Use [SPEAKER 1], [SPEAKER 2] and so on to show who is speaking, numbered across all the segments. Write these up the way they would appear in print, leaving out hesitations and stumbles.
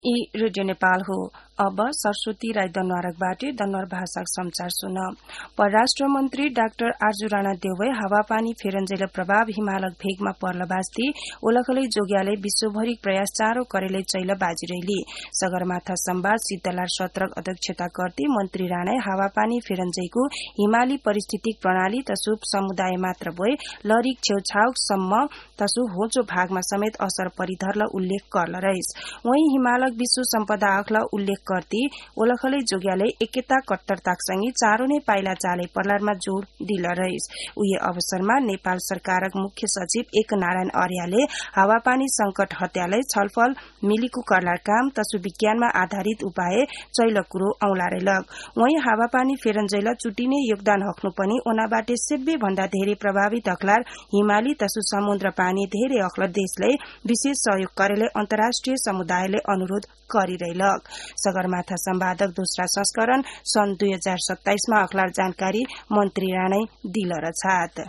[SPEAKER 1] ई radio Nepal हो। अब सरस्वती राई दनवारकबाट दनवार भाषा समाचार सुन। परराष्ट्र मन्त्री डाक्टर आर्जु राणा देउवे हावापानी फेरन्जेल प्रभाव हिमालक भेगमा पर्ल बास्ती ओलखलै जोग्याले विश्वभरि प्रयास चाँडो करेले चैल बाजिरैली सगरमाथा संवाद सिद्धलार सत्रक अध्यक्षता गर्दै मन्त्री राणा हावापानी फेरन्जेको हिमाली परिस्थितिक प्रणाली तसु समुदाय मात्र भए लरिक छेउछाउसम्म तसु होचो भागमा समेत असर परिधरल उल्लेख करल रहिस। वहीं हिमालक विश्व सम्पदा हकल उल्लेख गर्दै ओलखलै जोग्याले एकता कट्टरतासँगै चाँडो नै पाइला चाले पर्लारमा जोड़ दिल रहिस। उही अवसरमा नेपाल सरकारक मुख्य सचिव एक नारायण अर्याले हावापानी संकट हत्यालाई छलफल मिलिकु करलार काम तसु विज्ञानमा आधारित उपाय चैल कुरो औंलारेलक। वहीं हावापानी फेरन्जैल चुटिने योगदान हक्नु पनि ओनाबाटे सेब्बे भन्दा धेरै प्रभावित हकलार हिमाली तसु समुद्र पानी धेरै हकल देशले विशेष सहयोग करेले अन्तर्राष्ट्रिय समुदायले अनुरोध गरिरहेलक। सगरमाथा सम्वादक दोस्रा संस्करण सन् 2027 मा अखलार जानकारी मन्त्री राणा दिल रछात।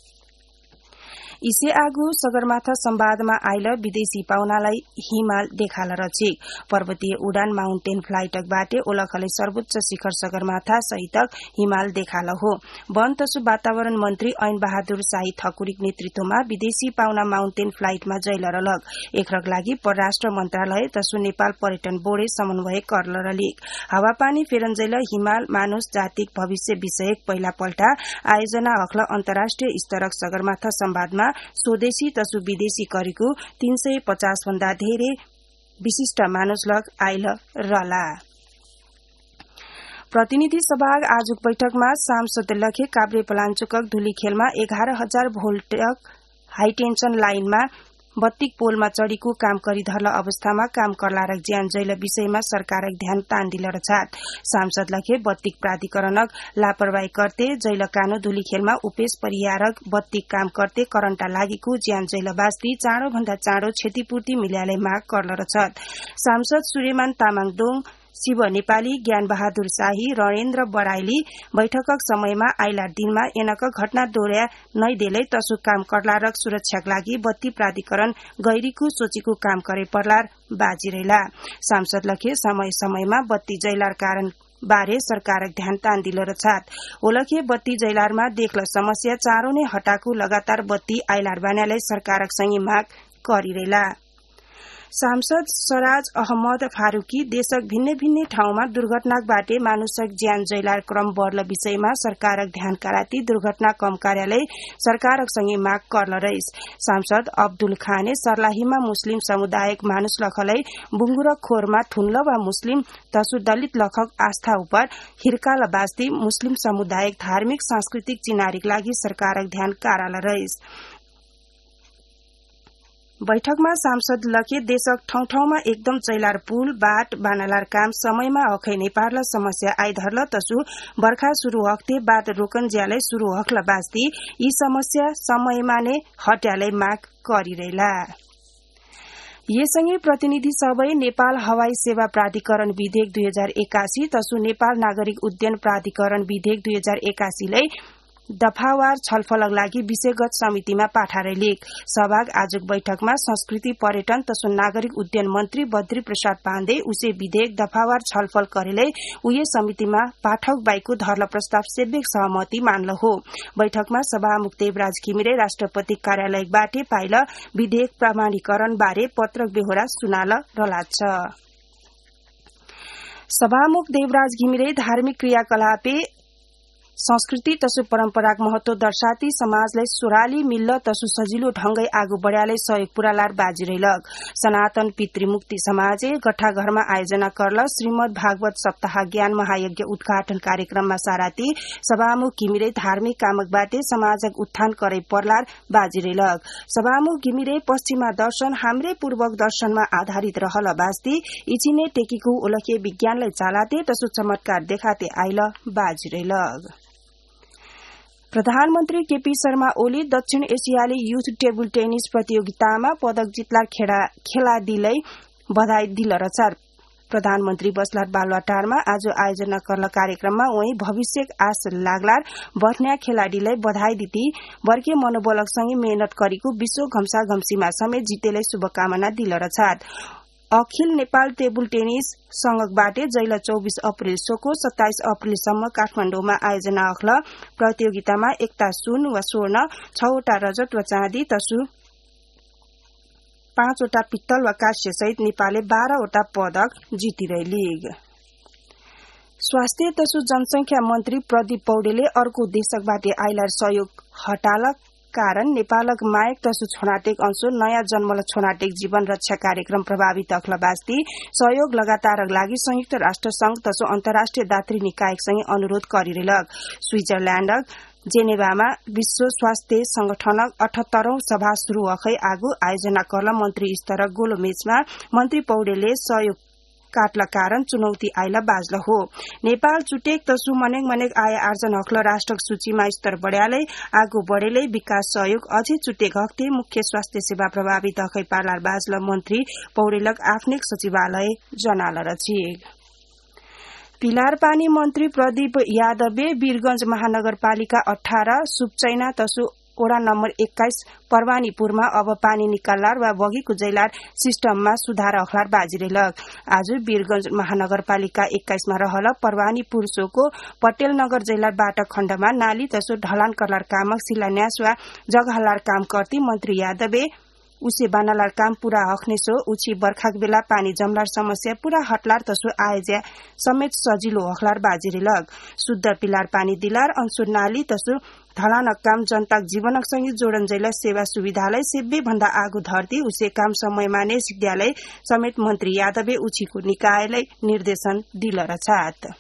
[SPEAKER 1] इसे आगु सगरमाथा संवादमा आइल विदेशी पाहुनालाई हिमाल देखाल रचिक पर्वतीय उडान माउन्टेन फ्लाइटकबाट ओलखले सर्वोच्च शिखर सगरमाथा सहितक हिमाल देखाल हो। वन तसु वातावरण मन्त्री ऐन बहादुर शाही ठकुरीक नेतृत्वमा विदेशी पाहुना माउन्टेन फ्लाइटमा जैलरलक एकरक लागि परराष्ट्र मन्त्रालय तसु नेपाल पर्यटन बोर्डे समन्वय करलरलिक हावापानी फेरन्जैल हिमाल मानुष जातिक भविष्य विषयक पहिला पल्टा आयोजना अखल अन्तर्राष्ट्रिय स्तरक सगरमाथा संवादमा स्वदेशी तसु विदेशी करिको 350 भन्दा धेरै विशिष्ट मानुषलक आइल रला। प्रतिनिधि सभा आजुक बैठकमा सांसद लखे काभ्रे पलाञ्चोकक धुलीखेलमा 11,000 भोल्टक हाइटेन्सन लाइनमा बत्तीक पोलमा चढ़ीको काम गरिधरल अवस्थामा काम करलारक ज्यान जैल विषयमा सरकारक ध्यान तान्दिल रछात। सांसद लखे बत्तीक प्राधिकरणक लापरवाही करते जैल कानो धुलीखेलमा उपेश परियारक बत्तीक काम करते करन्टा लागेको ज्यान जैल बास्ती चाँडो भन्दा चाँडो क्षतिपूर्ति मिल्याले माग करल रछात। सांसद सूर्यमान तामाङ दोङ शिव नेपाली ज्ञान बहादुर शाही रणेन्द्र बराइली बैठकक समयमा आइलार दिनमा एनक घटना दोर्या नै देलै तसु काम करलारक सुरक्षाक लागि बत्ती प्राधिकरण गैरीको सोचीको काम करे पर्लार बाजिरहेला। सांसद लखे समय समयमा बत्ती जैलार कारण बारे सरकारक ध्यान तान्दिल रछात। ओलखे बत्ती जैलारमा देखल समस्या चाँडो नै हटाको लगातार बत्ती आइलार बान्याले सरकारक सँगै माग गरिरहेला। सांसद सराज अहमद फारूकी देशक भिन्न भिन्न ठाउँमा दुर्घटनाबाट मानुषक ज्यान जैलार क्रम बढ़ल विषयमा सरकारक ध्यान कराती दुर्घटना कम कार्यालय सरकारक सँगै माग करल रहिस। सांसद अब्दुल खाने सर्लाहीमा मुस्लिम समुदायक मानुष लखलाई बुंगुरक खोरमा थुन्ल वा मुस्लिम तसु दलित लखक आस्था उपर हिर्काल बास्ती मुस्लिम समुदायक धार्मिक सांस्कृतिक चिनारीक लागि सरकारक ध्यान कराल रहिस। बैठकमा सांसद लखे देशक ठाउँ ठाउँमा एकदम चैलार पुल बाट बानालार काम समयमा अखै नै पार्ल समस्या आइधरल तसु बर्खा शुरू हक्ते बाद रोकन ज्यालै शुरू हक्ल बास्ती यी समस्या समयमा नै हट्यालै माग गरिरहेला। यससँगै प्रतिनिधि सबै नेपाल हवाई सेवा प्राधिकरण विधेयक 2081 तसु नेपाल नागरिक उड्डयन प्राधिकरण विधेयक 2081 लै दफावार छलफलक लागि विषयगत समितिमा पाठारे लेख सहभाग आजुक बैठकमा संस्कृति पर्यटन तसु नागरिक उड्डयन मन्त्री बद्री प्रसाद पाण्डे उसे विधेयक दफावार छलफल करेले उये समितिमा पाठक बाइको धर्ल प्रस्ताव सेब्बेक सहमति मानल हो। बैठकमा सभामुख देवराज घिमिरे राष्ट्रपति कार्यालयबाट पाइल विधेयक प्रमाणीकरण बारे पत्रक बेहोरा सुनाल रलाछ। सभामुख देवराज घिमिरे धार्मिक क्रियाकलापे संस्कृति तसु परम्पराक महत्व दर्शाती समाजलाई सोराली मिल्ल तसु सजिलो ढंगै आगु बढ़ाले सहयोग पुरालार बाजिरहेलक। सनातन पितृमुक्ति समाजे गठा घरमा आयोजना करल श्रीमद भागवत सप्ताह ज्ञान महायज्ञ उद्घाटन कार्यक्रममा साराती सभामुख घिमिरे धार्मिक कामकबाटे समाजक उत्थान करे पर्लार बाजिरहेलक। सभामुख घिमिरे पश्चिमा दर्शन हाम्रे पूर्वक दर्शनमा आधारित रहल बास्ती इचिने टेकीको ओलखे विज्ञानलाई चालाते तसु चमत्कार देखाते आइल बाजिरहेलक। प्रधानमन्त्री केपी शर्मा ओली दक्षिण एसियाली युथ टेबल टेनिस प्रतियोगितामा पदक जितलार खेलाडीलाई बधाई दिल रछार। प्रधानमन्त्री बस्लार बालुवाटारमा आज आयोजना करल कार्यक्रममा वही भविष्यक आश लाग्लार बढ्न्या खेलाडीलाई बधाई दिती वर्के मनोबलक सँगै मेहनत गरेको विश्व घम्सा घम्सीमा समेत जितेलाई शुभकामना दिल रछात। अखिल नेपाल टेबुल टेनिस संघबाटे जैला 24 अप्रेल सोको 27 अप्रेलसम्म काठमाडौँमा आयोजना अख्ल प्रतियोगितामा एकता सुन वा स्वर्ण 6 वटा रजत वा चाँदी तसु 5 वटा पित्तल वा काँस्य सहित नेपालले 12 वटा पदक जितिरहेलिग। स्वास्थ्य तसु जनसंख्या मन्त्री प्रदीप पौडेलले अर्को देशकबाटे आइलार सहयोग हटालक कारण नेपालक मायक तसु छोनाटेक अंशो नयाँ जन्मल छोनाटेक जीवन रक्षा कार्यक्रम प्रभावित अखलबास्ती सहयोग लगातार लागि संयुक्त राष्ट्र संघ तसु अन्तर्राष्ट्रिय दात्री निकायसँग अनुरोध गरिरहेलक। स्विजरल्याण्डक जेनेभामा विश्व स्वास्थ्य संगठनक 78औं सभा शुरू अखै आगो आयोजना करल मन्त्री स्तर गोलो मेचमा मन्त्री पौडेलले सहयोग काटला कारण चुनौती आइला बाजल हो। नेपाल चुटेक तसु मनेक आय आर्जन हक्ल राष्ट्रक सूचीमा स्तर बढ्यालै आगो बढेलै विकास सहयोग अझै चुटेक हक्ते मुख्य स्वास्थ्य सेवा प्रभावित अखै पार्लार बाजल मन्त्री पौडेलक आफ्नै सचिवालय जनाल रचिक। पिलारपानी मन्त्री प्रदीप यादवले वीरगंज महानगरपालिका 18 सुपचैना तसु ओडा नम्बर 21 परवानीपुरमा अब पानी निकाल्लार वा बगीको जैलार सिस्टममा सुधार अखलार बाजिरेलक। आज वीरगंज महानगरपालिका 21 मा रहल परवानीपुर सोको पटेल नगर जैलार बाट खण्डमा नाली तसो ढलान करलार कामक शिलान्यास वा जगहलार काम करती मन्त्री यादवले उसे बानालार काम पूरा हख्नेसो उची बर्खाक बेला पानी जमलार समस्या पूरा हटलार तसो आएज्या समेत सजिलो हखलार बाजिरेलक। शुद्ध पिलार पानी दिलार अंशुर नाली तसो ढलानक काम जनताक जीवनक सँगै जोडन जैला सेवा सुविधालाई सेब्बे भन्दा आगो धरती उसे काम समयमा नै सिद्ध्यालय समेत मन्त्री यादवले उछीको निकायलाई निर्देशन दिल रछात।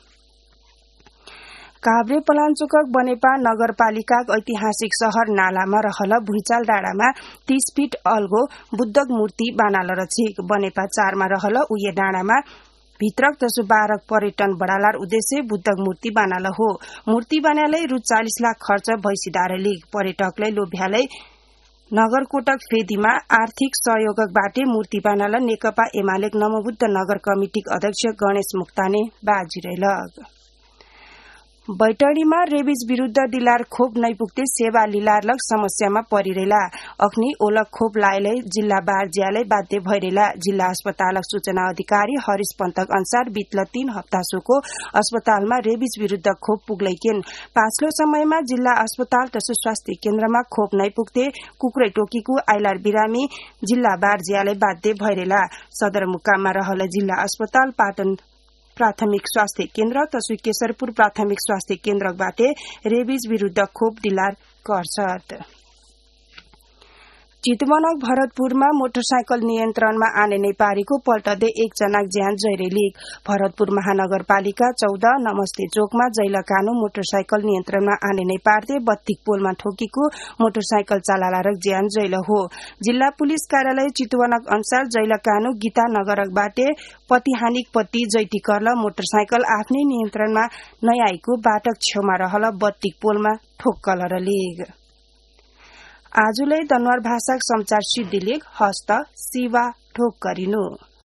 [SPEAKER 1] काभ्रे पलाञ्चोकक बनेपा नगरपालिकाक ऐतिहासिक शहर नालामा रहल भुइँचाल डाँडामा 30 फीट अल्गो बुद्धक मूर्ति बानाल रचिक। बनेपा 4 मा रहल उये डाँडामा भित्रक तसु 12 पर्यटन बढालार उद्देश्य बुद्धक मूर्ति बानाल हो। मूर्ति बनालै रु 40 लाख खर्च भइसिदारलिग। पर्यटकलाई लोभ्यालै नगरकोटक फेदीमा आर्थिक सहयोगक बाटे मूर्ति बानाल नेकपा एमालेक नमोबुद्ध नगर कमिटिक अध्यक्ष गणेश मुक्ताने बाजिरहेलक। बैतडीमा रेबिज विरूद्ध दिलार खोप नै पुग्ते सेवा लिलारलक समस्यामा परिरहेला। अग्नि ओलक खोप लायलै जिल्ला बारजियालै बाध्य भइरहेला। जिल्ला अस्पतालक सूचना अधिकारी हरिश पन्तक अनुसार बितल 3 हप्तासोको अस्पतालमा रेबिज विरूद्ध खोप पुग्लैकेन। पाछलो समयमा जिल्ला अस्पताल तसु स्वास्थ्य केन्द्रमा खोप नै पुग्ते कुकुरै टोकीको आइलार बिरामी जिल्ला बारजियालै बाध्य भइरहेला। सदरमुकाममा रहल जिल्ला अस्पताल पाटन प्राथमिक स्वास्थ्य केन्द्र तसु केशरपुर प्राथमिक स्वास्थ्य केन्द्रबाटे रेबिज विरूद्ध खोप दिलार गर्छत। चितवनक भरतपुरमा मोटरसाइकल नियन्त्रणमा आने नेपारीको पल्टदै एकजनाक ज्यान जैरेलिक। भरतपुर महानगरपालिका 14 नमस्ते चोकमा जैला कानु मोटरसाइकल नियन्त्रणमा आने नेपारले बत्तिक पोलमा ठोकीको मोटरसाइकल चालालारक ज्यान जैल हो। जिल्ला पुलिस कार्यालय चितवनक अनुसार जैला कानु गीता नगरक बाटे पतिहानिक पत्ती जैती करल मोटरसाइकल आफ्नै नियन्त्रणमा नआएको बाटक छेउमा रहल बत्तिक पोलमा ठोक्कल रलिग। आजुलै दनवार भाषाक समाचार सिद्धिलेख हस्त शिवा ठोक गरिनु।